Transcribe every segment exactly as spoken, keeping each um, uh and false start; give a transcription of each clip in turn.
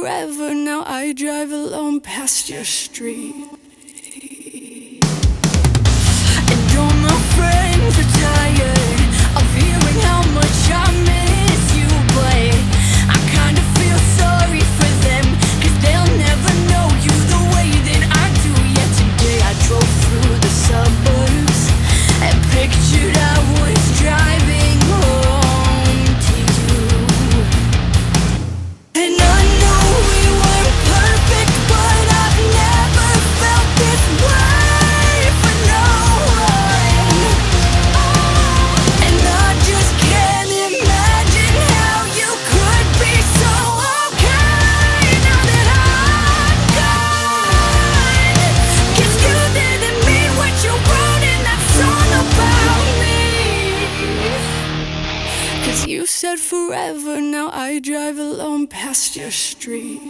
forever, now I drive alone past your street. And all my friends are tired of hearing how much I miss you, but I kinda feel sorry for them, 'cause they'll never know you the way that I do. Yet today I drove through the suburbs and pictured I was driving home to you. And I know we weren't perfect, but I've never felt this way for no one. And I just can't imagine how you could be so okay now that I'm gone. 'Cause you didn't mean what you wrote in that song about me. 'Cause you said forever, now I drive alone past your street.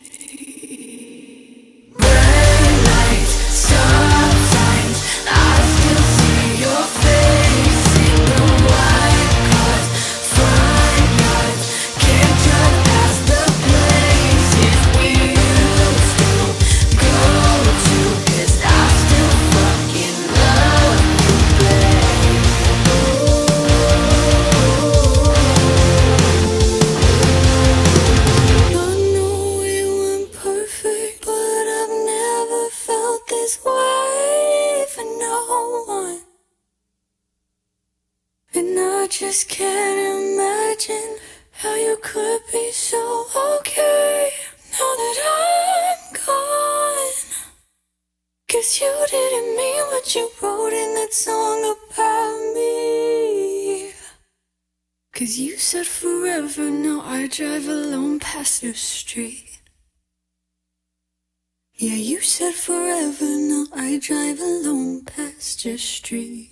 Red lights, stop signs, I still see your face in the white cars, front yards, can't drive past the places we used to go to, 'cause I still fucking love you, babe. I know we weren't perfect, but I've never felt this way for no one. And I just can't imagine how you could be so okay now that I'm gone. 'Cause you didn't mean what you wrote in that song about me. 'Cause you said forever, now I drive alone past your street. Yeah, you said forever, now I drive alone past your street.